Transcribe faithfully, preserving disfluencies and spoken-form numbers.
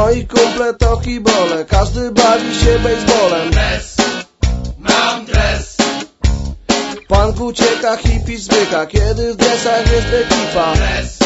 Moi kumple to hibole, każdy bawi się baseballem. Dres, mam dres. Punk ucieka, hippie zwyka, kiedy w dresach jest ekipa. Dres,